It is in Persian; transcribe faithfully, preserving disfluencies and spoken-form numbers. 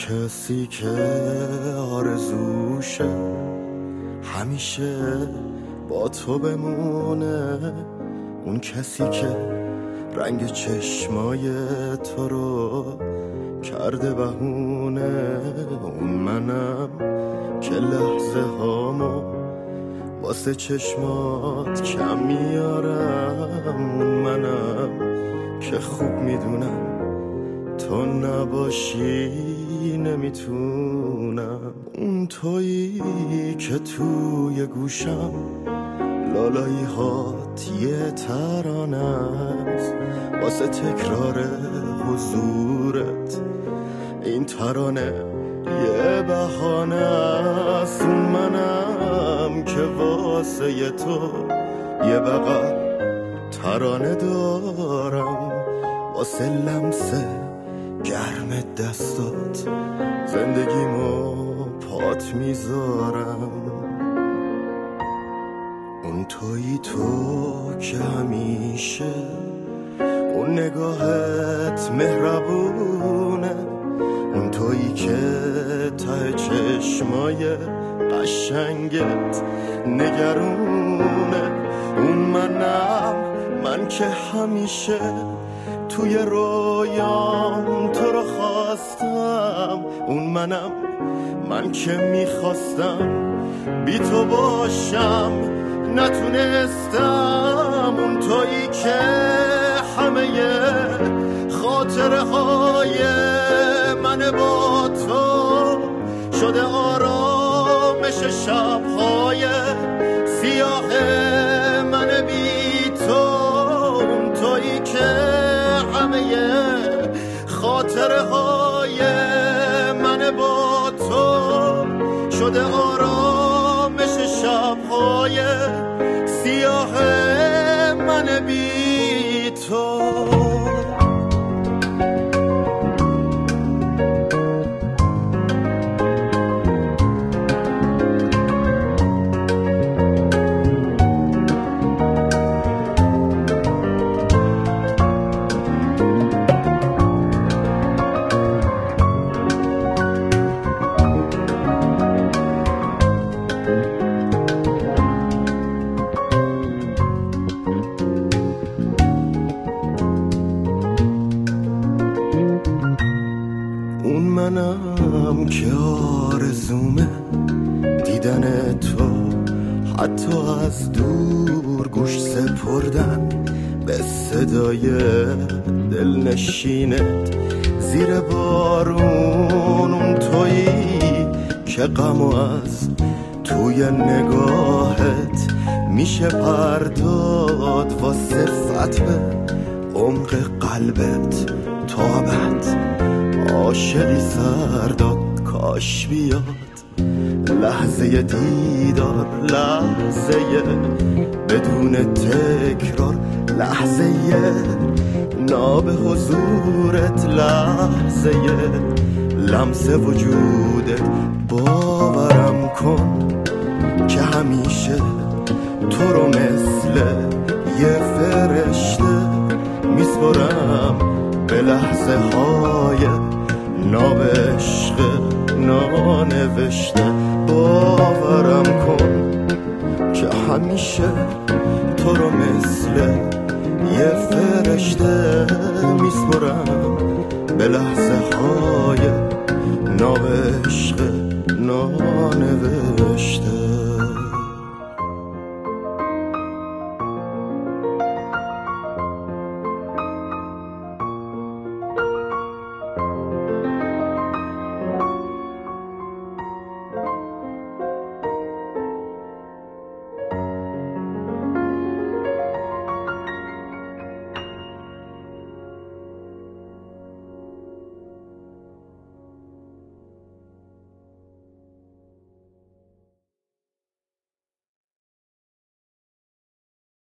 کسی که آرزوشه همیشه با تو بمونه، اون کسی که رنگ چشمای تو رو کرده بهونه، اون منم که لحظه هامو واسه چشمات کم میارم، اون منم که خوب میدونم تو نباشی نمیتونم، اون تویی که توی گوشم لالایی هات یه ترانه است واسه تکرار حضورت، این ترانه یه بهانه است، اون منم که واسه ی تو یه بغل ترانه دارم، واسه لمسه گرم دستات زندگیمو پات میذارم، اون تویی تو که همیشه اون نگاهت مهربونه، اون تویی که ته چشمای قشنگت نگرونه، اون منم من که همیشه توی رویام تو رو خواستم، اون منم من که میخواستم بی تو باشم نتونستم، اون تویی که همه خاطره های من با تو شده آرامش شبهای سیاه من بی تو، اون تویی که همه خاطره های من با تو شده آرامش شبهای سیاه من بی تو. اون منم که آرزومه دیدن تو، حتی از دور گوش سپردن به صدای دلنشینت زیر بارون، اون تویی که غمو از توی نگاهت میشه پرداد واسه فتح عمق قلبت تابت عاشقی سرداد، کاش بیاد لحظه دیدار، لحظه بدون تکرار، لحظه ناب حضورت، لحظه لمس وجودت، باورم کن که همیشه تو رو مثل یه فرشته میسپرم به لحظه های ناب عشق نانوشته، باورم کن که همیشه تو رو مثل یه فرشته میسپرم به لحظه های ناب عشق نانوشته.